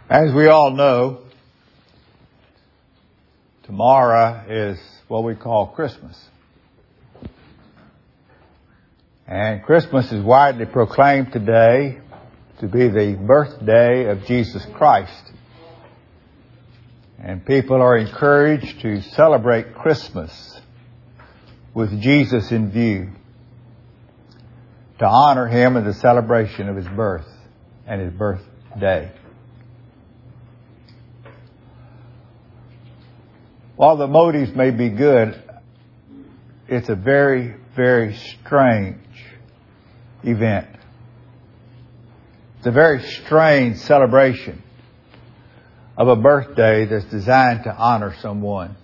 As we all know, tomorrow is what we call Christmas. And Christmas is widely proclaimed today to be the birthday of Jesus Christ. And people are encouraged to celebrate Christmas with Jesus in view, to honor Him in the celebration of His birth and His birthday. While the motives may be good, it's a very, very strange event. It's a very strange celebration of a birthday that's designed to honor someone.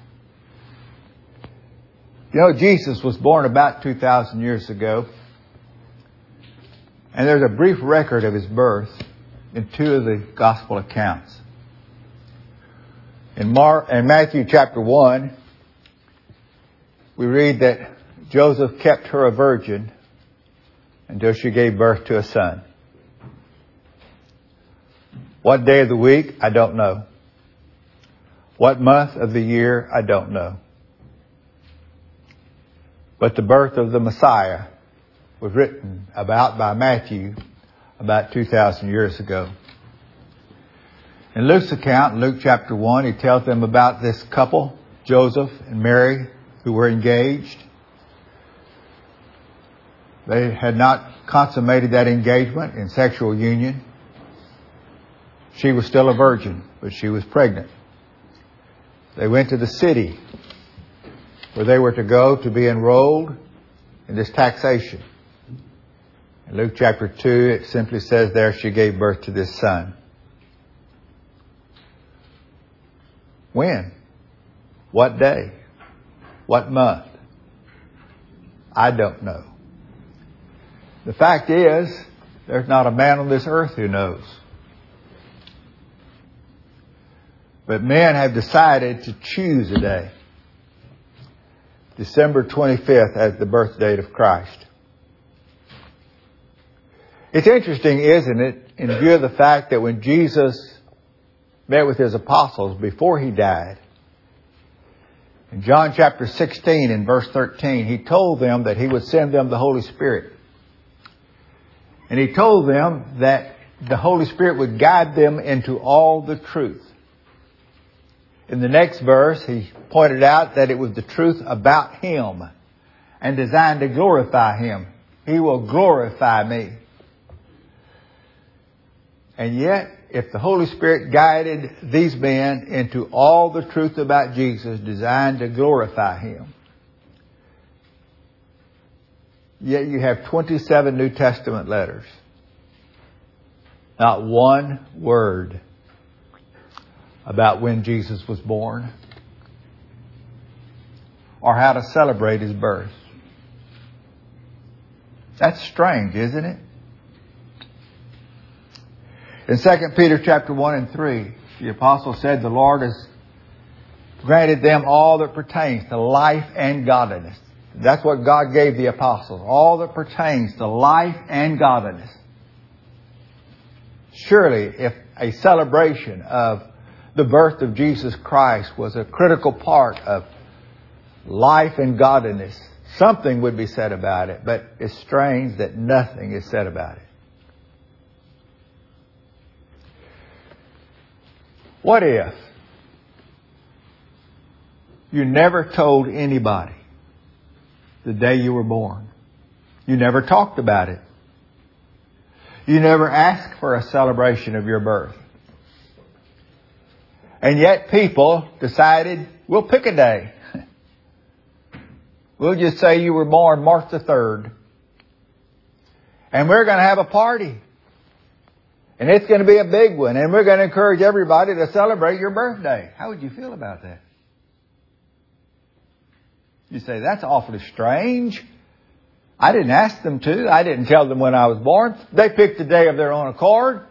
You know, Jesus was born about 2,000 years ago, and there's a brief record of His birth in two of the Gospel accounts. In Matthew chapter 1, we read that Joseph kept her a virgin until she gave birth to a son. What day of the week? I don't know. What month of the year? I don't know. But the birth of the Messiah was written about by Matthew about 2,000 years ago. In Luke's account, Luke chapter 1, he tells them about this couple, Joseph and Mary, who were engaged. They had not consummated that engagement in sexual union. She was still a virgin, but she was pregnant. They went to the city where they were to go to be enrolled in this taxation. In Luke chapter 2, it simply says there she gave birth to this son. When? What day? What month? I don't know. The fact is, there's not a man on this earth who knows. But men have decided to choose a day, December 25th, as the birth date of Christ. It's interesting, isn't it, in view of the fact that when Jesus met with His apostles before He died, in John chapter 16 and verse 13, He told them that He would send them the Holy Spirit. And He told them that the Holy Spirit would guide them into all the truth. In the next verse, He pointed out that it was the truth about Him and designed to glorify Him. He will glorify me. And yet, if the Holy Spirit guided these men into all the truth about Jesus designed to glorify Him, yet you have 27 New Testament letters. Not one word about when Jesus was born or how to celebrate His birth. That's strange, isn't it? In 2 Peter chapter 1 and 3, the apostle said the Lord has granted them all that pertains to life and godliness. That's what God gave the apostles, all that pertains to life and godliness. Surely, if a celebration of the birth of Jesus Christ was a critical part of life and godliness, something would be said about it, but it's strange that nothing is said about it. What if you never told anybody the day you were born? You never talked about it. You never asked for a celebration of your birth. And yet people decided, we'll pick a day. We'll just say you were born March the 3rd. And we're going to have a party. And it's going to be a big one. And we're going to encourage everybody to celebrate your birthday. How would you feel about that? You say, that's awfully strange. I didn't ask them to. I didn't tell them when I was born. They picked a day of their own accord.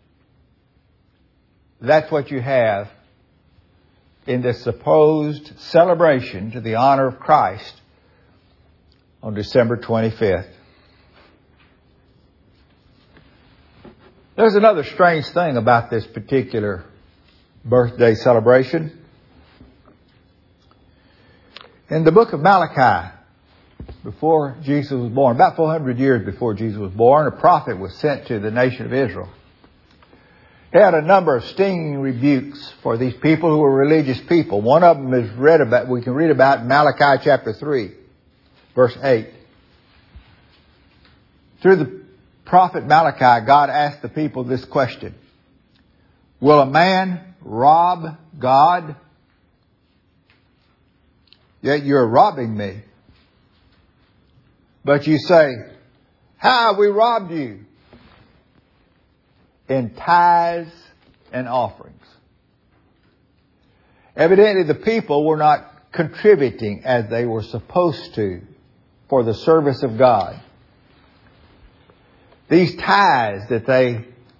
That's what you have in this supposed celebration to the honor of Christ on December 25th. There's another strange thing about this particular birthday celebration. In the book of Malachi, before Jesus was born, about 400 years before Jesus was born, a prophet was sent to the nation of Israel. He had a number of stinging rebukes for these people who were religious people. One of them is we can read about in Malachi chapter 3, verse 8. Through the prophet Malachi, God asked the people this question: will a man rob God? Yet you're robbing me. But you say, how have we robbed you? In tithes and offerings. Evidently the people were not contributing as they were supposed to for the service of God. These tithes that they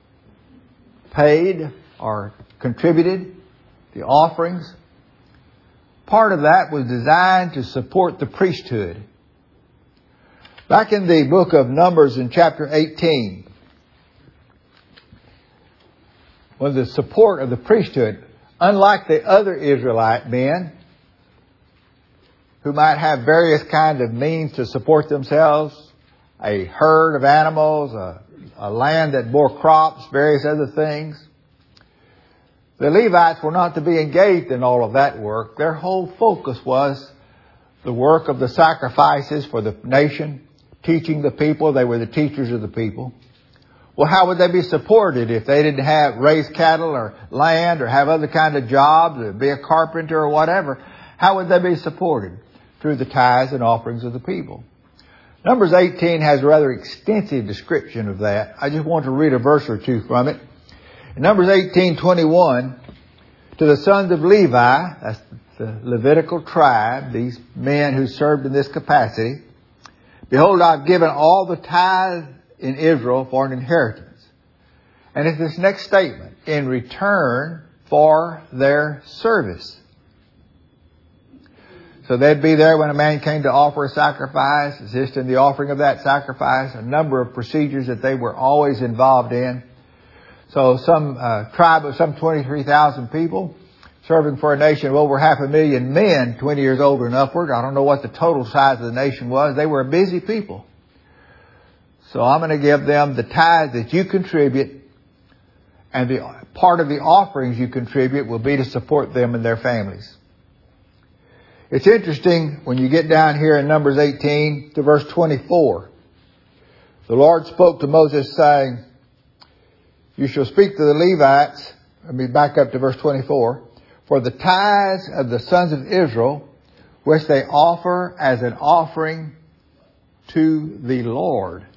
paid or contributed, the offerings, part of that was designed to support the priesthood. Back in the book of Numbers in chapter 18, was the support of the priesthood. Unlike the other Israelite men who might have various kinds of means to support themselves, a herd of animals, a land that bore crops, various other things, the Levites were not to be engaged in all of that work. Their whole focus was the work of the sacrifices for the nation, teaching the people. They were the teachers of the people. Well, how would they be supported if they didn't have raise cattle or land or have other kind of jobs or be a carpenter or whatever? How would they be supported? Through the tithes and offerings of the people. Numbers 18 has a rather extensive description of that. I just want to read a verse or two from it. In Numbers 18:21, to the sons of Levi, that's the Levitical tribe, these men who served in this capacity, behold, I've given all the tithe in Israel for an inheritance. And it's this next statement, in return for their service. So they'd be there when a man came to offer a sacrifice, assist in the offering of that sacrifice, a number of procedures that they were always involved in. So some tribe of some 23,000 people serving for a nation of over 500,000 men, 20 years old and upward. I don't know what the total size of the nation was. They were a busy people. So I'm going to give them the tithe that you contribute, and the part of the offerings you contribute will be to support them and their families. It's interesting when you get down here in Numbers 18 to verse 24. The Lord spoke to Moses saying, you shall speak to the Levites. Let me back up to verse 24. For the tithes of the sons of Israel, which they offer as an offering to the Lord.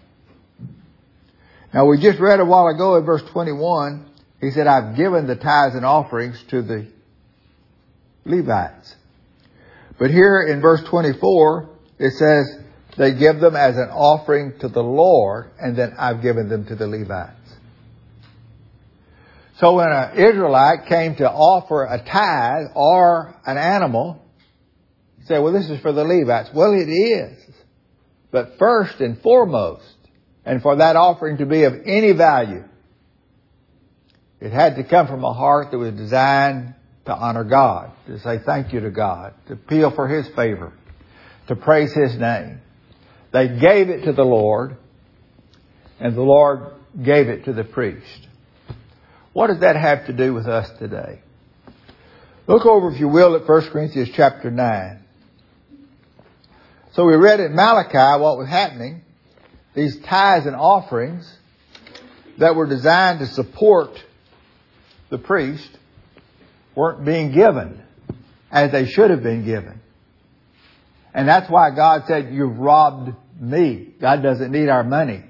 Now we just read a while ago in verse 21, he said, I've given the tithes and offerings to the Levites. But here in verse 24, it says, they give them as an offering to the Lord, and then I've given them to the Levites. So when an Israelite came to offer a tithe or an animal, you say, well, this is for the Levites. Well, it is. But first and foremost, and for that offering to be of any value, it had to come from a heart that was designed to honor God, to say thank you to God, to appeal for His favor, to praise His name. They gave it to the Lord, and the Lord gave it to the priest. What does that have to do with us today? Look over, if you will, at 1 Corinthians chapter 9. So we read in Malachi what was happening. These tithes and offerings that were designed to support the priest weren't being given as they should have been given. And that's why God said, you've robbed me. God doesn't need our money.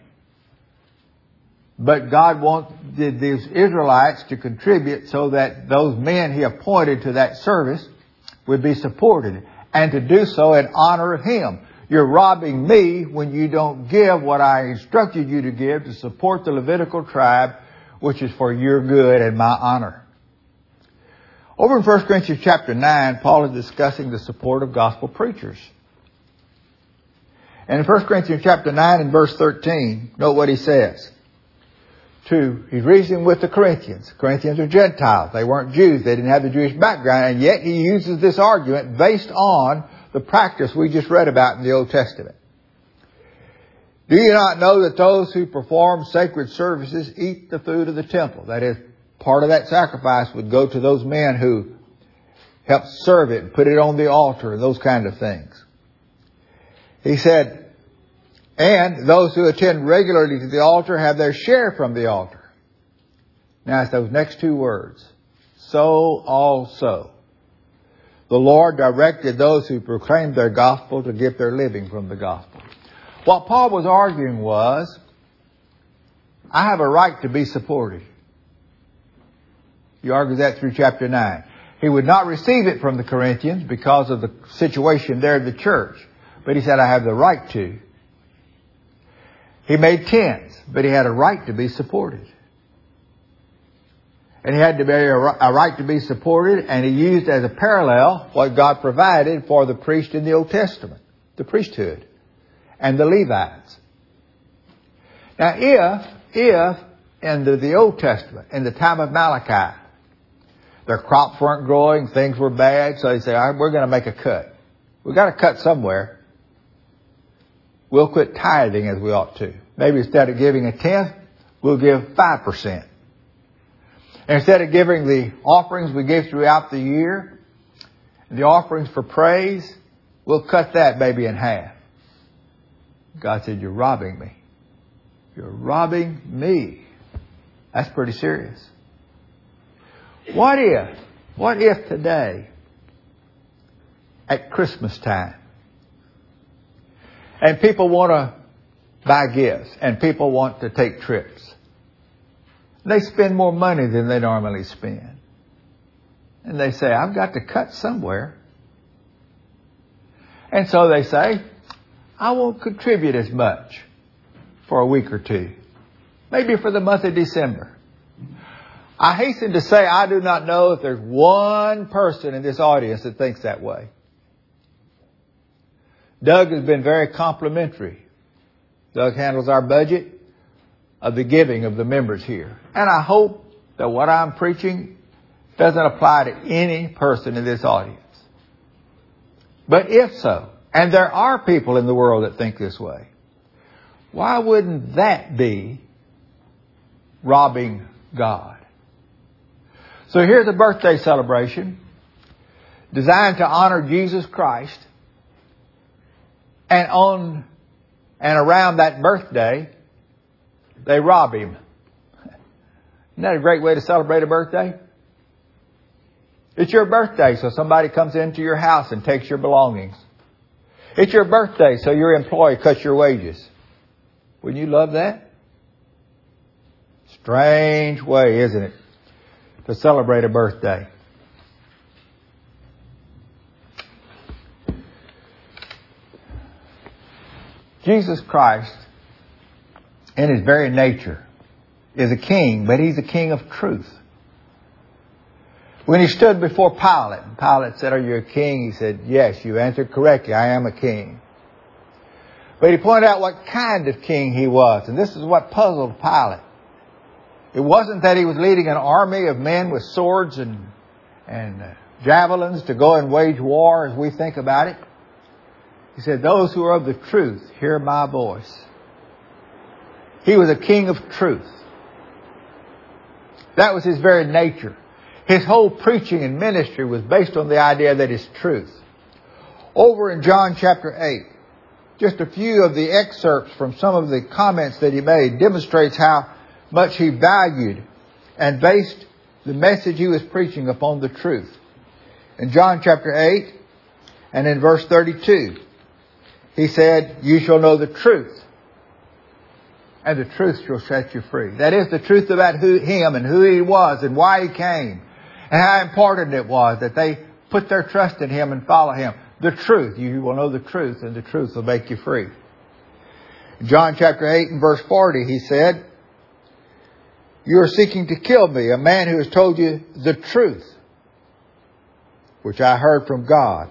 But God wanted these Israelites to contribute so that those men He appointed to that service would be supported, and to do so in honor of Him. You're robbing me when you don't give what I instructed you to give to support the Levitical tribe, which is for your good and my honor. Over in 1 Corinthians chapter 9, Paul is discussing the support of gospel preachers. And in 1 Corinthians chapter 9 and verse 13, note what he says. he's reasoning with the Corinthians. The Corinthians are Gentiles. They weren't Jews. They didn't have the Jewish background. And yet he uses this argument based on the practice we just read about in the Old Testament. Do you not know that those who perform sacred services eat the food of the temple? That is, part of that sacrifice would go to those men who helped serve it and put it on the altar, those kind of things. He said, and those who attend regularly to the altar have their share from the altar. Now it's those next two words. So also, the Lord directed those who proclaimed their gospel to get their living from the gospel. What Paul was arguing was, I have a right to be supported. He argues that through chapter 9. He would not receive it from the Corinthians because of the situation there in the church. But he said, I have the right to. He made tents, but he had a right to be supported. And he had to be a right to be supported, and he used as a parallel what God provided for the priest in the Old Testament, the priesthood, and the Levites. Now, if in the Old Testament, in the time of Malachi, their crops weren't growing, things were bad, so they say, all right, we're going to make a cut. We've got to cut somewhere. We'll quit tithing as we ought to. Maybe instead of giving a tenth, we'll give 5%. And instead of giving the offerings we give throughout the year, the offerings for praise, we'll cut that maybe in half. God said, you're robbing me. You're robbing me. That's pretty serious. What if today, at Christmas time, and people want to buy gifts, and people want to take trips, they spend more money than they normally spend. And they say, I've got to cut somewhere. And so they say, I won't contribute as much for a week or two. Maybe for the month of December. I hasten to say I do not know if there's one person in this audience that thinks that way. Doug has been very complimentary. Doug handles our budget of the giving of the members here. And I hope that what I'm preaching doesn't apply to any person in this audience. But if so, and there are people in the world that think this way, why wouldn't that be robbing God? So here's a birthday celebration designed to honor Jesus Christ. And on and around that birthday, they rob him. Isn't that a great way to celebrate a birthday? It's your birthday, so somebody comes into your house and takes your belongings. It's your birthday, so your employee cuts your wages. Wouldn't you love that? Strange way, isn't it, to celebrate a birthday? Jesus Christ, in his very nature, is a king, but he's a king of truth. When he stood before Pilate, Pilate said, are you a king? He said, yes, you answered correctly. I am a king. But he pointed out what kind of king he was. And this is what puzzled Pilate. It wasn't that he was leading an army of men with swords and javelins to go and wage war as we think about it. He said, those who are of the truth, hear my voice. He was a king of truth. That was his very nature. His whole preaching and ministry was based on the idea that it's truth. Over in John chapter 8, just a few of the excerpts from some of the comments that he made demonstrates how much he valued and based the message he was preaching upon the truth. In John chapter 8 and in verse 32, he said, you shall know the truth, and the truth shall set you free. That is the truth about him and who he was and why he came and how important it was that they put their trust in him and follow him. The truth. You will know the truth, and the truth will make you free. In John chapter 8 and verse 40, he said, you are seeking to kill me, a man who has told you the truth, which I heard from God.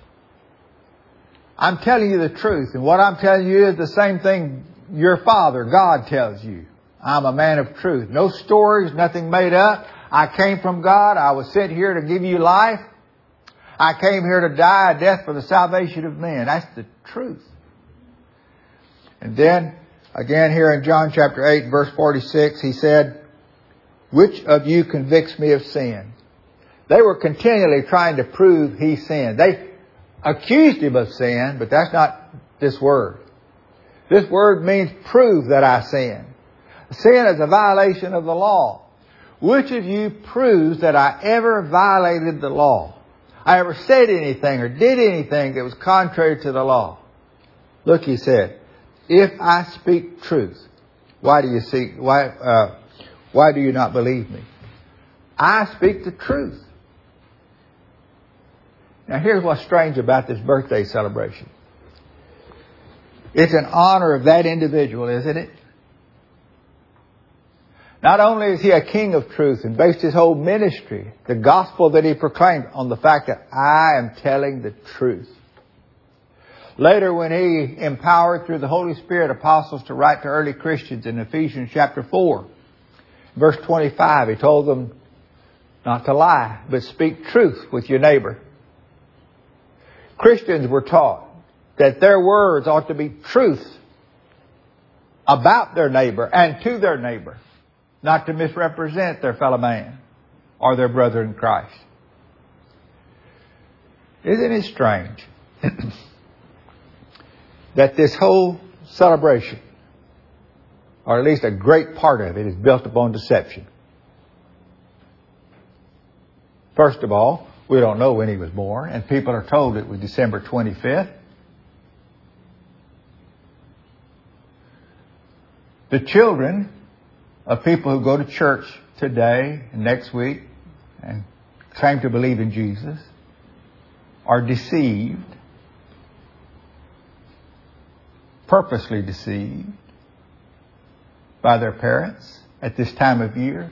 I'm telling you the truth, and what I'm telling you is the same thing your Father, God, tells you. I'm a man of truth. No stories, nothing made up. I came from God. I was sent here to give you life. I came here to die a death for the salvation of men. That's the truth. And then, again here in John chapter 8, verse 46, he said, which of you convicts me of sin? They were continually trying to prove he sinned. They accused him of sin, but that's not this word. This word means prove that I sin. Sin is a violation of the law. Which of you proves that I ever violated the law? I ever said anything or did anything that was contrary to the law? Look, he said, if I speak truth, why do you not believe me? I speak the truth. Now here's what's strange about this birthday celebration. It's in honor of that individual, isn't it? Not only is he a king of truth and based his whole ministry, the gospel that he proclaimed, on the fact that I am telling the truth. Later, when he empowered through the Holy Spirit apostles to write to early Christians in Ephesians chapter 4, verse 25, he told them not to lie, but speak truth with your neighbor. Christians were taught that their words ought to be truth about their neighbor and to their neighbor, not to misrepresent their fellow man or their brother in Christ. Isn't it strange that this whole celebration, or at least a great part of it, is built upon deception? First of all, we don't know when he was born, and people are told it was December 25th. The children of people who go to church today and next week and claim to believe in Jesus are deceived, purposely deceived by their parents at this time of year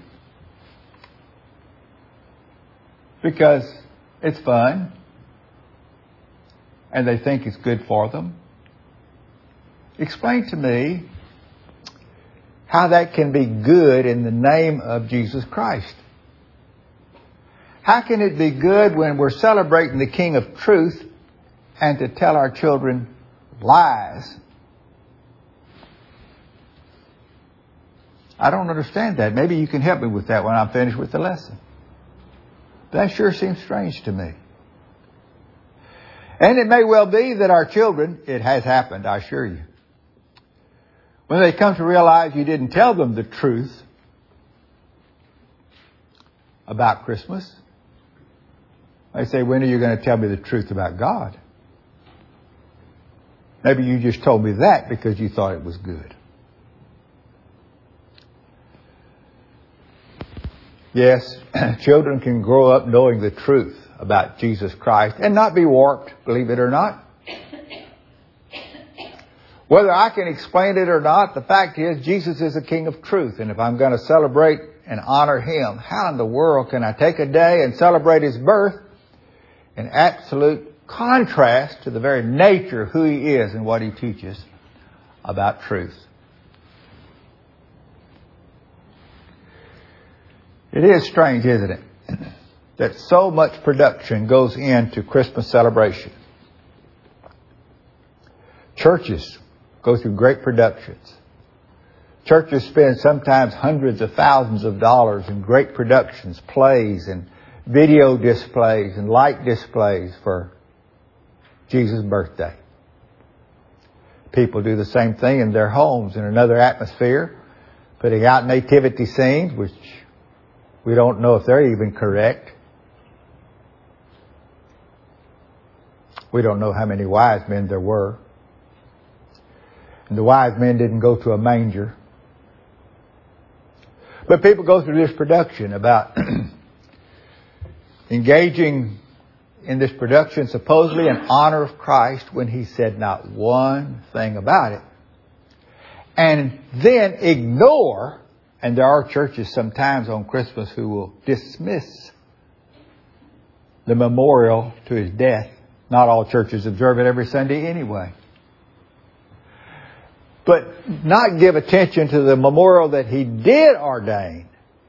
because it's fun and they think it's good for them. Explain to me how that can be good in the name of Jesus Christ. How can it be good when we're celebrating the King of Truth and to tell our children lies? I don't understand that. Maybe you can help me with that when I'm finished with the lesson. That sure seems strange to me. And it may well be that our children, it has happened, I assure you, when they come to realize you didn't tell them the truth about Christmas, they say, when are you going to tell me the truth about God? Maybe you just told me that because you thought it was good. Yes, children can grow up knowing the truth about Jesus Christ and not be warped, believe it or not. Whether I can explain it or not, the fact is Jesus is a King of truth. And if I'm going to celebrate and honor Him, how in the world can I take a day and celebrate His birth in absolute contrast to the very nature of who He is and what He teaches about truth? It is strange, isn't it, that so much production goes into Christmas celebration. Churches go through great productions. Churches spend sometimes hundreds of thousands of dollars in great productions, plays and video displays and light displays for Jesus' birthday. People do the same thing in their homes in another atmosphere, putting out nativity scenes, which we don't know if they're even correct. We don't know how many wise men there were. And the wise men didn't go to a manger. But people go through this production about engaging in this production supposedly in honor of Christ when He said not one thing about it. And then ignore, and there are churches sometimes on Christmas who will dismiss the memorial to His death. Not all churches observe it every Sunday anyway. but not give attention to the memorial that He did ordain.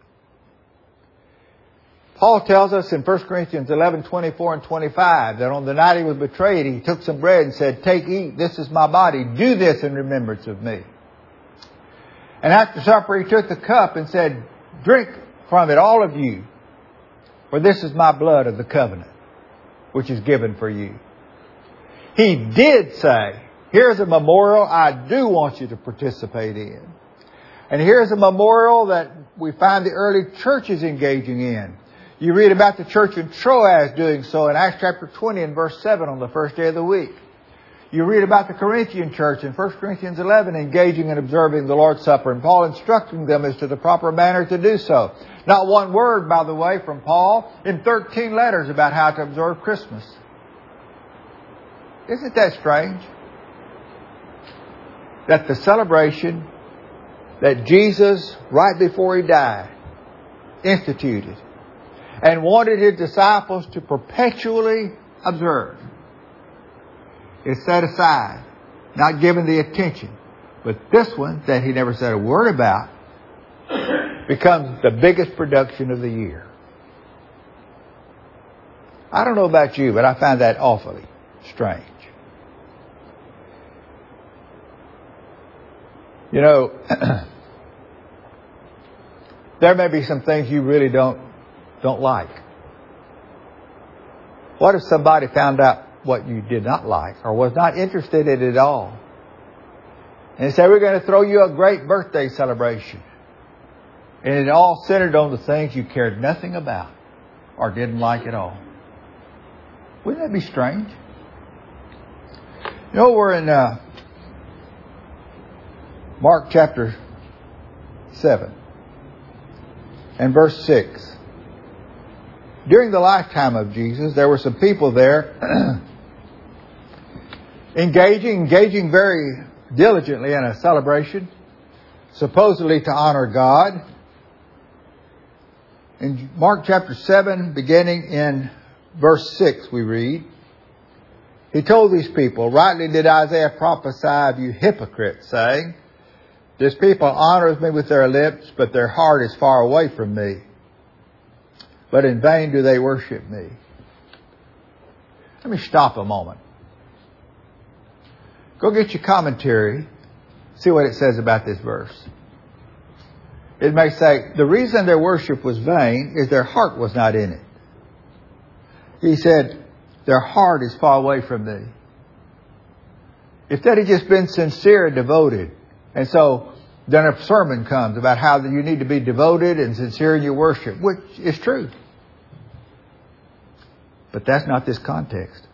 Paul tells us in 1 Corinthians 11:24 and 25 that on the night He was betrayed, He took some bread and said, "Take, eat, this is my body. Do this in remembrance of me." And after supper, He took the cup and said, "Drink from it, all of you, for this is my blood of the covenant, which is given for you." He did say, here's a memorial I do want you to participate in. And here's a memorial that we find the early churches engaging in. You read about the church in Troas doing so in Acts chapter 20 and verse 7 on the first day of the week. You read about the Corinthian church in 1 Corinthians 11 engaging in observing the Lord's Supper, and Paul instructing them as to the proper manner to do so. Not one word, by the way, from Paul in 13 letters about how to observe Christmas. Isn't that strange? That the celebration that Jesus, right before He died, instituted and wanted His disciples to perpetually observe is set aside, not given the attention. But this one, that He never said a word about, becomes the biggest production of the year. I don't know about you, but I find that awfully strange. You know, there may be some things you really don't like. What if somebody found out what you did not like or was not interested in it at all? And they say, we're going to throw you a great birthday celebration. And it all centered on the things you cared nothing about or didn't like at all. Wouldn't that be strange? You know, we're in Mark chapter 7 and verse 6. During the lifetime of Jesus, there were some people there engaging very diligently in a celebration, supposedly to honor God. In Mark chapter 7, beginning in verse 6, we read, He told these people, "Rightly did Isaiah prophesy of you hypocrites, saying, This people honors me with their lips, but their heart is far away from me. But in vain do they worship me." Let me stop a moment. Go get your commentary. See what it says about this verse. It may say, the reason their worship was vain is their heart was not in it. He said, their heart is far away from me. If that had just been sincere and devoted, and so then a sermon comes about how you need to be devoted and sincere in your worship, which is true. But that's not this context.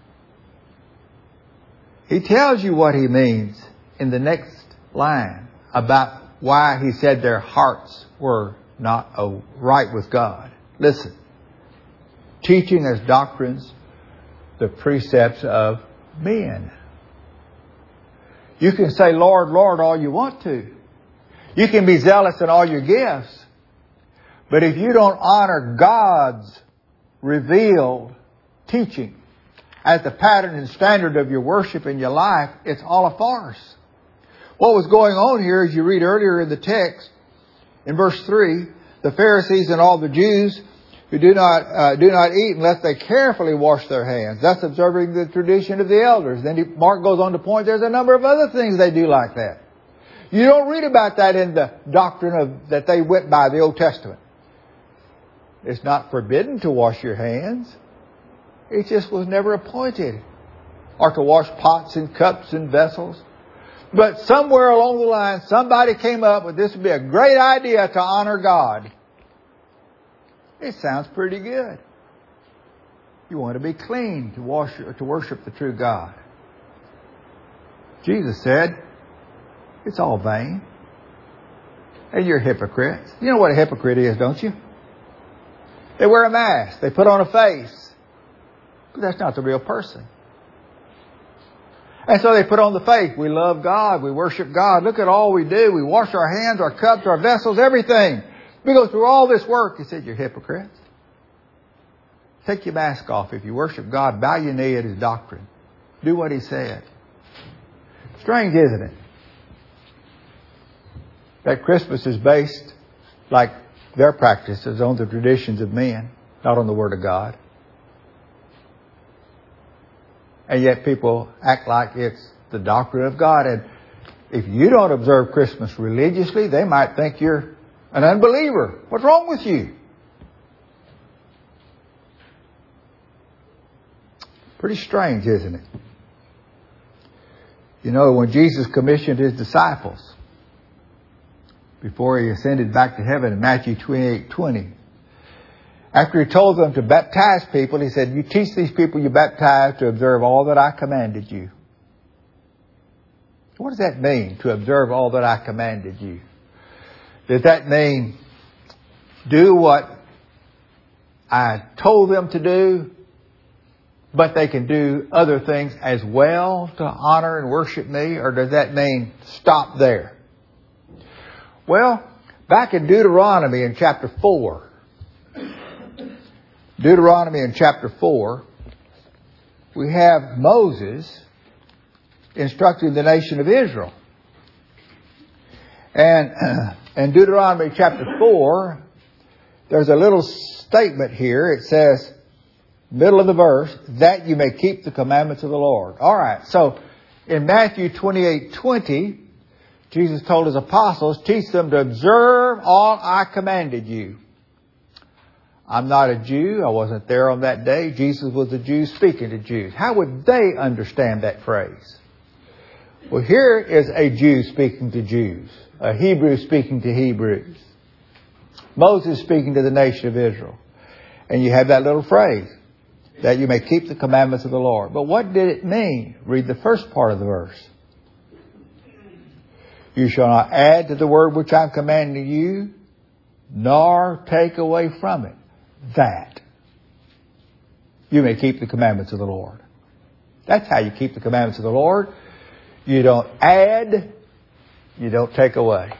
He tells you what He means in the next line about why He said their hearts were not right with God. Listen. Teaching as doctrines the precepts of men. You can say, Lord, Lord, all you want to. You can be zealous in all your gifts. But if you don't honor God's revealed teaching as the pattern and standard of your worship in your life, it's all a farce. What was going on here, as you read earlier in the text, in verse 3, the Pharisees and all the Jews who do not eat unless they carefully wash their hands, thus observing the tradition of the elders. Then Mark goes on to point, there's a number of other things they do like that. You don't read about that in the doctrine that they went by, the Old Testament. It's not forbidden to wash your hands. It just was never appointed. Or to wash pots and cups and vessels. But somewhere along the line, somebody came up with this would be a great idea to honor God. It sounds pretty good. You want to be clean to worship the true God. Jesus said, it's all vain. And you're hypocrites. You know what a hypocrite is, don't you? They wear a mask. They put on a face. But that's not the real person. And so they put on the face. We love God. We worship God. Look at all we do. We wash our hands, our cups, our vessels, everything. We go through all this work. He said, you're hypocrites. Take your mask off. If you worship God, bow your knee at His doctrine. Do what He said. Strange, isn't it? that Christmas is based, like their practices, on the traditions of men, not on the Word of God. And yet people act like it's the doctrine of God. And if you don't observe Christmas religiously, they might think you're an unbeliever. What's wrong with you? Pretty strange, isn't it? You know, when Jesus commissioned His disciples before He ascended back to heaven in Matthew 28:20, after He told them to baptize people, He said, you teach these people you baptize to observe all that I commanded you. What does that mean, to observe all that I commanded you? Does that mean do what I told them to do, but they can do other things as well to honor and worship me? Or does that mean stop there? Well, back in Deuteronomy in chapter 4, we have Moses instructing the nation of Israel. And in Deuteronomy chapter 4, there's a little statement here. It says, middle of the verse, that you may keep the commandments of the Lord. All right, so in Matthew 28:20, Jesus told His apostles, teach them to observe all I commanded you. I'm not a Jew. I wasn't there on that day. Jesus was a Jew speaking to Jews. How would they understand that phrase? Well, here is a Jew speaking to Jews, a Hebrew speaking to Hebrews, Moses speaking to the nation of Israel. And you have that little phrase, that you may keep the commandments of the Lord. But what did it mean? Read the first part of the verse. You shall not add to the word which I'm commanding you, nor take away from it. That you may keep the commandments of the Lord. That's how you keep the commandments of the Lord. You don't add, you don't take away.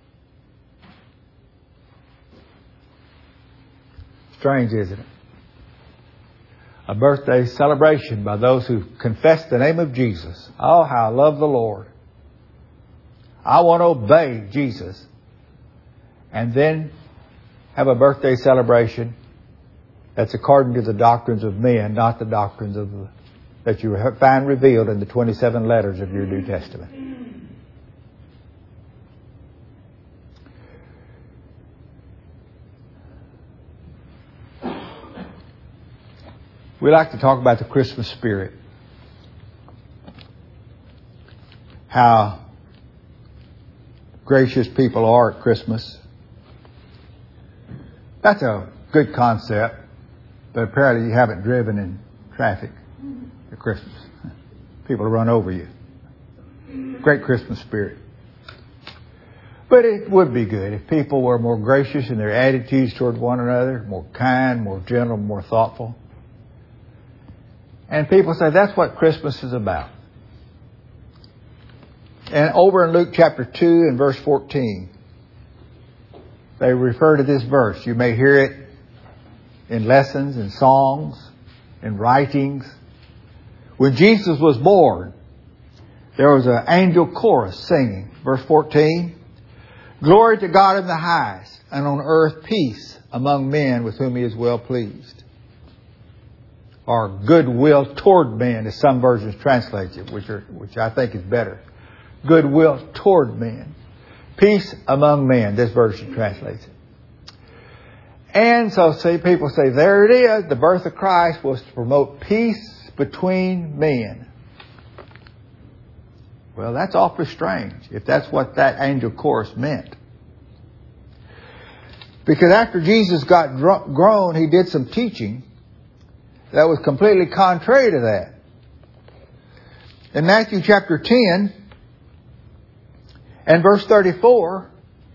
Strange, isn't it? A birthday celebration by those who confess the name of Jesus. Oh, how I love the Lord. I want to obey Jesus. And then have a birthday celebration that's according to the doctrines of men, not the doctrines of that you find revealed in the 27 letters of your New Testament. We like to talk about the Christmas spirit. How gracious people are at Christmas. That's a good concept, but apparently you haven't driven in traffic at Christmas. People run over you. Great Christmas spirit. But it would be good if people were more gracious in their attitudes toward one another, more kind, more gentle, more thoughtful. And people say that's what Christmas is about. And over in Luke chapter 2 and verse 14, they refer to this verse. You may hear it in lessons, in songs, in writings. When Jesus was born, there was an angel chorus singing. Verse 14, glory to God in the highest, and on earth peace among men with whom He is well pleased. Or goodwill toward men, as some versions translate it, which I think is better. Goodwill toward men. Peace among men, this version translates it. And so people say, there it is. The birth of Christ was to promote peace between men. Well, that's awfully strange, if that's what that angel chorus meant. Because after Jesus got grown, He did some teaching that was completely contrary to that. In Matthew chapter 10 and verse 34,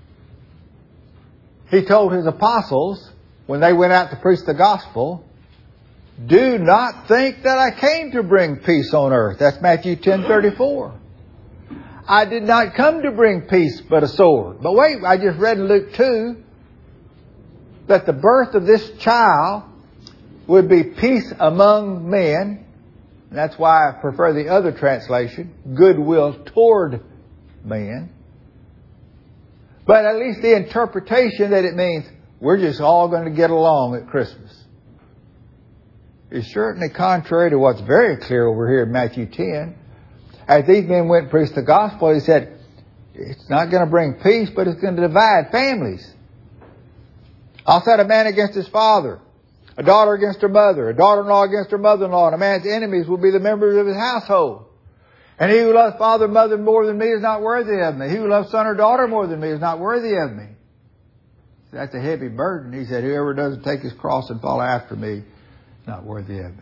He told His apostles, when they went out to preach the gospel, do not think that I came to bring peace on earth. That's Matthew 10:34. I did not come to bring peace but a sword. But wait, I just read in Luke 2 that the birth of this child would be peace among men. That's why I prefer the other translation, goodwill toward men. But at least the interpretation that it means we're just all going to get along at Christmas is certainly contrary to what's very clear over here in Matthew 10. As these men went and preached the gospel, he said, it's not going to bring peace, but it's going to divide families. I'll set a man against his father, a daughter against her mother, a daughter-in-law against her mother-in-law, and a man's enemies will be the members of his household. And he who loves father or mother more than me is not worthy of me. He who loves son or daughter more than me is not worthy of me. That's a heavy burden. He said, whoever doesn't take his cross and follow after me is not worthy of me.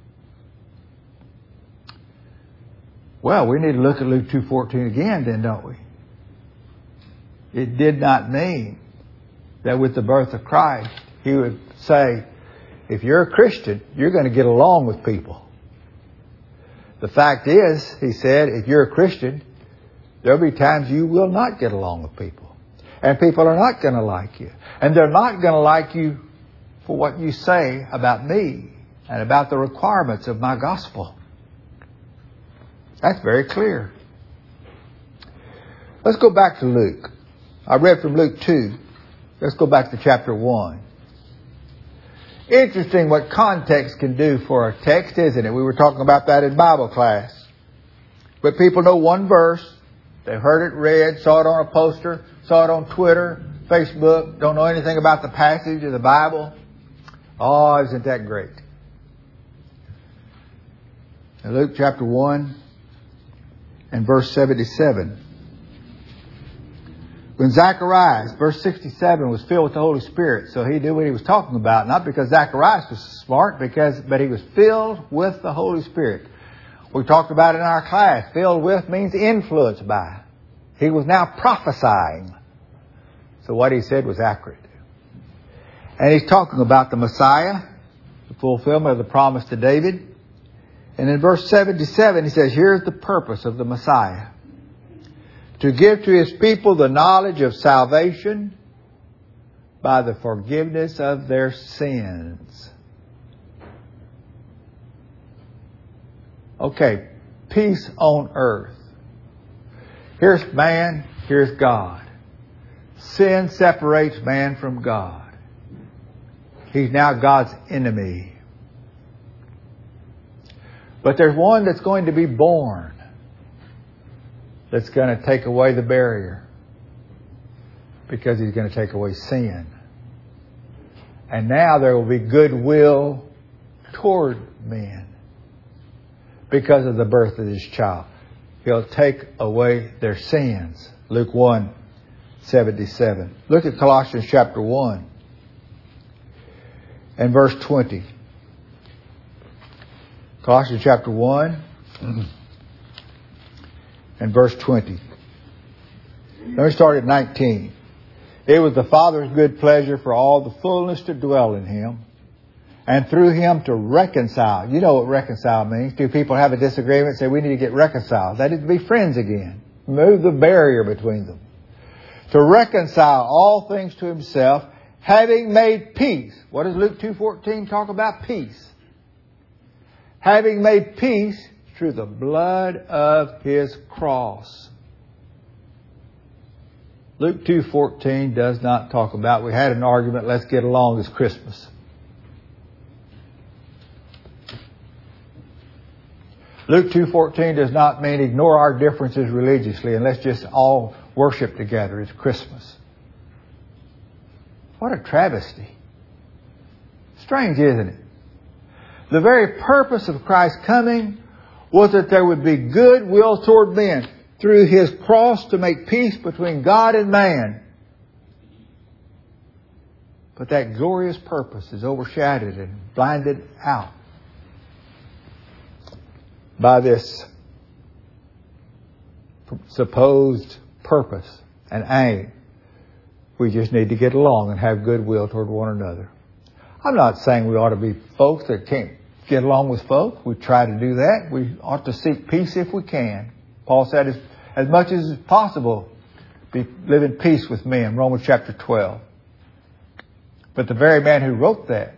Well, we need to look at Luke 2:14 again then, don't we? It did not mean that with the birth of Christ, He would say, if you're a Christian, you're going to get along with people. The fact is, He said, if you're a Christian, there'll be times you will not get along with people. And people are not going to like you. And they're not going to like you for what you say about me and about the requirements of my gospel. That's very clear. Let's go back to Luke. I read from Luke 2. Let's go back to chapter 1. Interesting what context can do for a text, isn't it? We were talking about that in Bible class. But people know one verse. They've heard it read, saw it on a poster, saw it on Twitter, Facebook, don't know anything about the passage of the Bible. Oh, isn't that great? In Luke chapter 1 and verse 77. When Zacharias, verse 67, was filled with the Holy Spirit, so he knew what he was talking about, not because Zacharias was smart, but he was filled with the Holy Spirit. We talked about it in our class. Filled with means influenced by. He was now prophesying. So what he said was accurate. And he's talking about the Messiah, the fulfillment of the promise to David. And in verse 77, he says, here's the purpose of the Messiah. To give to His people the knowledge of salvation by the forgiveness of their sins. Okay, peace on earth. Here's man, here's God. Sin separates man from God. He's now God's enemy. But there's one that's going to be born that's going to take away the barrier, because He's going to take away sin. And now there will be goodwill toward men because of the birth of this child. He'll take away their sins. Luke 1:77. Look at Colossians chapter 1 and verse 20. Colossians chapter 1 and verse 20. Let me start at 19. It was the Father's good pleasure for all the fullness to dwell in Him, and through Him to reconcile. You know what reconcile means. Two people have a disagreement, say we need to get reconciled. That is to be friends again. Move the barrier between them. To reconcile all things to Himself, having made peace. What does Luke 2:14 talk about? Peace. Having made peace through the blood of His cross. Luke 2:14 does not talk about, we had an argument, let's get along, it's Christmas. Luke 2:14 does not mean ignore our differences religiously and let's just all worship together. It's Christmas. What a travesty. Strange, isn't it? The very purpose of Christ's coming was that there would be goodwill toward men through His cross to make peace between God and man. But that glorious purpose is overshadowed and blinded out by this supposed purpose and aim. We just need to get along and have goodwill toward one another. I'm not saying we ought to be folks that can't get along with folk. We try to do that. We ought to seek peace if we can. Paul said as much as is possible, live in peace with men. Romans chapter 12. But the very man who wrote that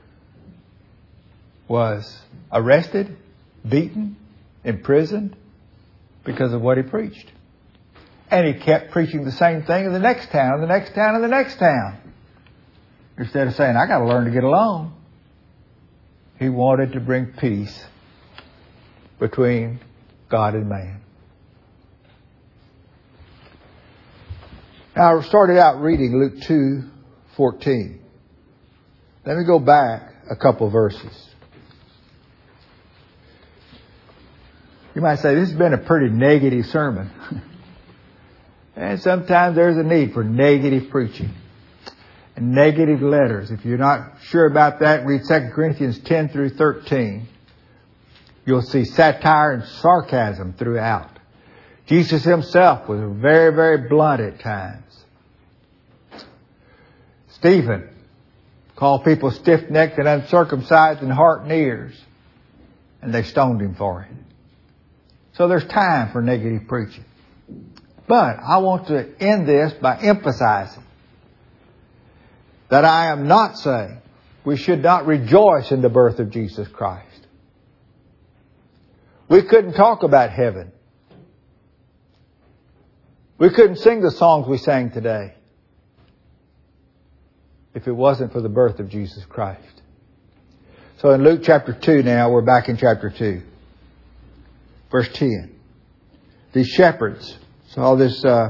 was arrested, beaten, imprisoned because of what he preached. And he kept preaching the same thing in the next town, and the next town, and the next town. Instead of saying, I got to learn to get along. He wanted to bring peace between God and man. Now, I started out reading Luke 2:14. Let me go back a couple verses. You might say, this has been a pretty negative sermon. And sometimes there's a need for negative preaching and negative letters. If you're not sure about that, read 2 Corinthians 10 through 13. You'll see satire and sarcasm throughout. Jesus himself was very, very blunt at times. Stephen called people stiff-necked and uncircumcised in heart and ears, and they stoned him for it. So there's time for negative preaching. But I want to end this by emphasizing that I am not saying we should not rejoice in the birth of Jesus Christ. We couldn't talk about heaven. We couldn't sing the songs we sang today if it wasn't for the birth of Jesus Christ. So in Luke chapter 2 now, we're back in chapter 2. Verse 10. These shepherds saw this, the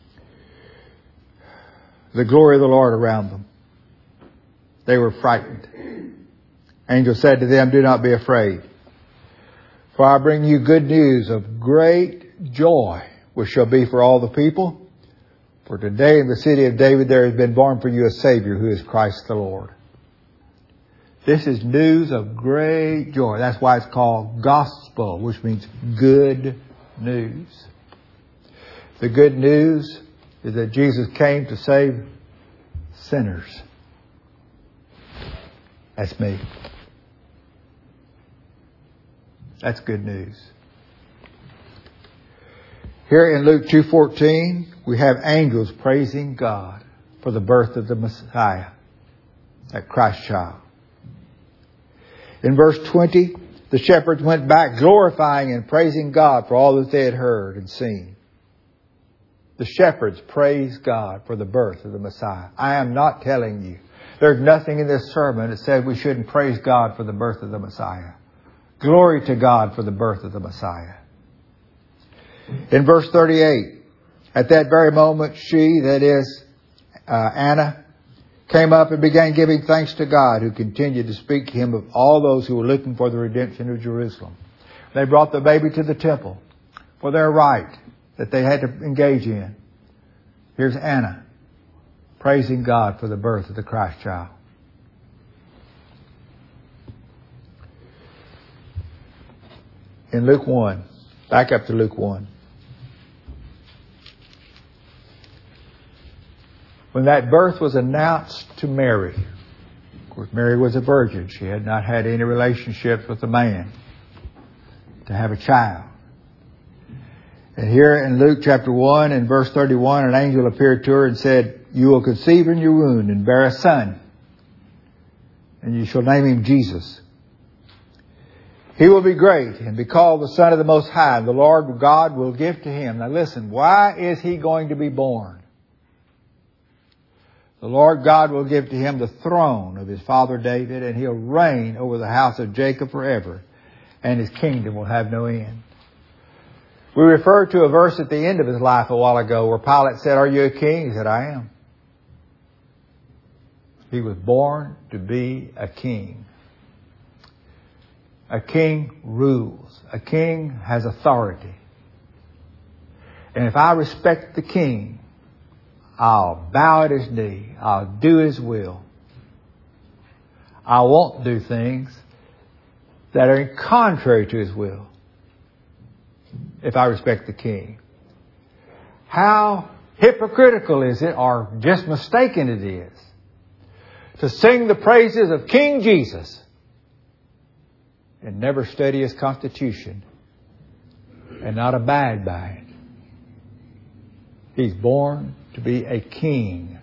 glory of the Lord around them. They were frightened. Angel said to them, do not be afraid. For I bring you good news of great joy, which shall be for all the people. For today in the city of David there has been born for you a Savior, who is Christ the Lord. This is news of great joy. That's why it's called gospel, which means good news. The good news is that Jesus came to save sinners. That's me. That's good news. Here in Luke 2:14, we have angels praising God for the birth of the Messiah, that Christ child. In verse 20, the shepherds went back glorifying and praising God for all that they had heard and seen. The shepherds praised God for the birth of the Messiah. I am not telling you. There's nothing in this sermon that says we shouldn't praise God for the birth of the Messiah. Glory to God for the birth of the Messiah. In verse 38, at that very moment, she, that is Anna, came up and began giving thanks to God, who continued to speak to him of all those who were looking for the redemption of Jerusalem. They brought the baby to the temple for their rite that they had to engage in. Here's Anna praising God for the birth of the Christ child. In Luke 1, back up to Luke 1. When that birth was announced to Mary, of course Mary was a virgin. She had not had any relationships with a man to have a child. And here in Luke chapter 1 and verse 31, an angel appeared to her and said, you will conceive in your womb and bear a son, and you shall name him Jesus. He will be great and be called the Son of the Most High. The Lord God will give to him. Now listen, why is he going to be born? The Lord God will give to him the throne of his father David, and he'll reign over the house of Jacob forever, and his kingdom will have no end. We referred to a verse at the end of his life a while ago where Pilate said, are you a king? He said, I am. He was born to be a king. A king rules. A king has authority. And if I respect the king, I'll bow at his knee. I'll do his will. I won't do things that are contrary to his will if I respect the king. How hypocritical is it, or just mistaken it is, to sing the praises of King Jesus and never study his constitution and not abide by it. He's born to be a king.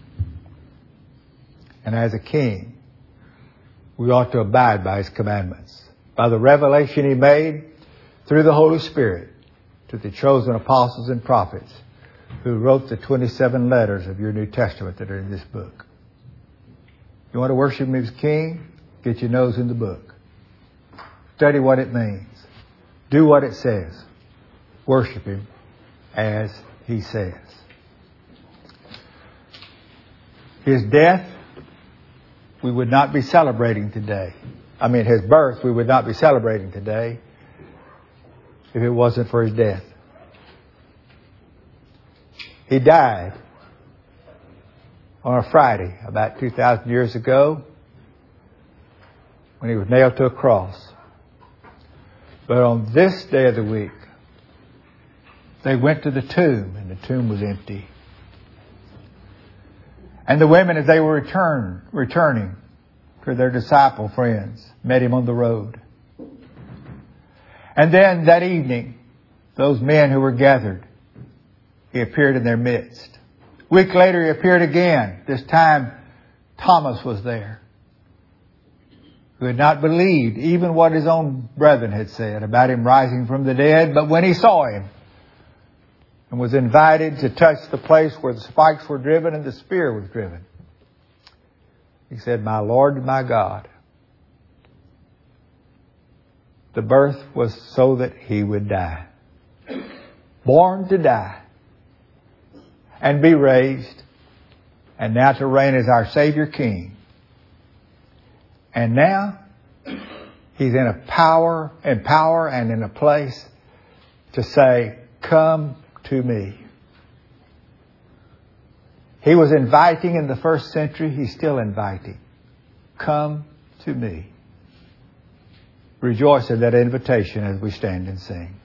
And as a king, we ought to abide by his commandments. By the revelation he made through the Holy Spirit to the chosen apostles and prophets, who wrote the 27 letters of your New Testament that are in this book. You want to worship Him as King? Get your nose in the book. Study what it means. Do what it says. Worship Him as He says. His death, we would not be celebrating today. His birth, we would not be celebrating today if it wasn't for His death. He died on a Friday about 2,000 years ago when He was nailed to a cross. But on this day of the week, they went to the tomb, and the tomb was empty. And the women, as they were returning to their disciple friends, met Him on the road. And then that evening, those men who were gathered, He appeared in their midst. A week later, He appeared again. This time, Thomas was there, who had not believed even what his own brethren had said about Him rising from the dead. But when he saw Him and was invited to touch the place where the spikes were driven and the spear was driven, he said, "My Lord and my God." The birth was so that He would die. Born to die. And be raised. And now to reign as our Savior King. And now He's in a power and in a place to say, "Come to me." He was inviting in the first century. He's still inviting. Come to me. Rejoice in that invitation as we stand and sing.